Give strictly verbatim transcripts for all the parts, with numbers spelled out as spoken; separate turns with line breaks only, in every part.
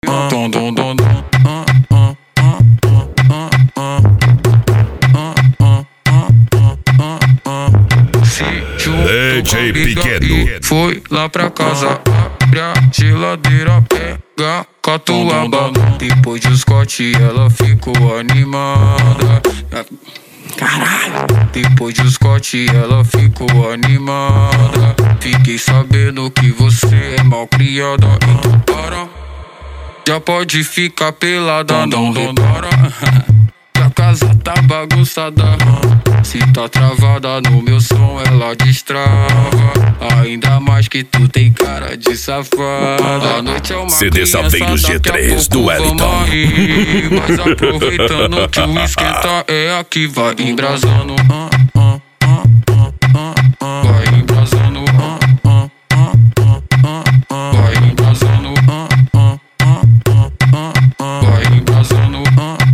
Dom, dom, dom,
D J Pequeno
foi lá pra casa, abre a geladeira, pega catuaba. Depois de Scott ela ficou animada. Caralho! Depois de Scott ela ficou animada. Fiquei sabendo que você é mal criada, então para. Já pode ficar pelada, não repara. Que a casa tá bagunçada. Se tá travada no meu som, ela destrava. Ainda mais que tu tem cara de safada. A noite é uma
C D Saveiros G três do Wellington.
Mas aproveitando que o esquenta é aqui, vai embrasando. Vai embrasando. Vai embrasando. Vai embrasando.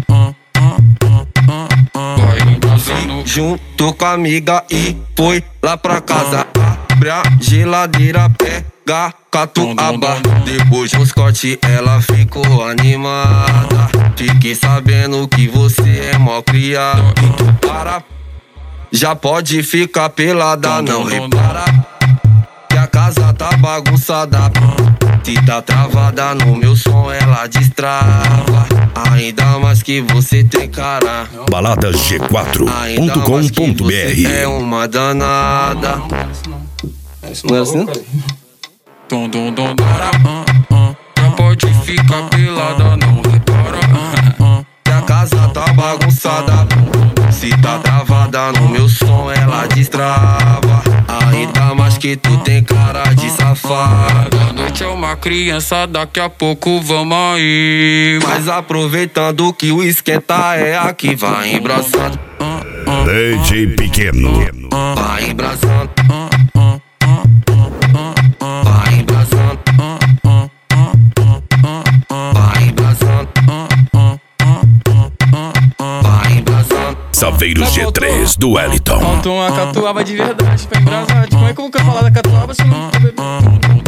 Vai embrasando.
Junto com a amiga e foi lá pra casa. Abre a geladeira, pega catuaba. Depois do Scott ela ficou animada. Fiquei sabendo que você é mó criado, então para. Já pode ficar pelada, não repara. Que a casa tá bagunçada. Se tá travada no meu som, ela destrava. Ainda mais que você tem cara.
balada g quatro ponto com ponto b r.
É uma danada. Não é assim?
Dom, dom, dom, já pode ficar pelada, não repara.
Que a casa tá bagunçada. Se tá travada no meu som, ela destrava. Ainda mais que tu tem cara de safada.
A noite é uma criança, daqui a pouco vamos aí.
Mas aproveitando que o esquenta é aqui, vai embraçando.
D J Pequeno
Vai embraçando. Vai embraçando. Vai embraçando. Vai embraçando.
Saveiros G três do Wellington.
Faltou uma catuaba de verdade pra embrasar. Como é que eu vou falar da catuaba se eu não tô bebendo?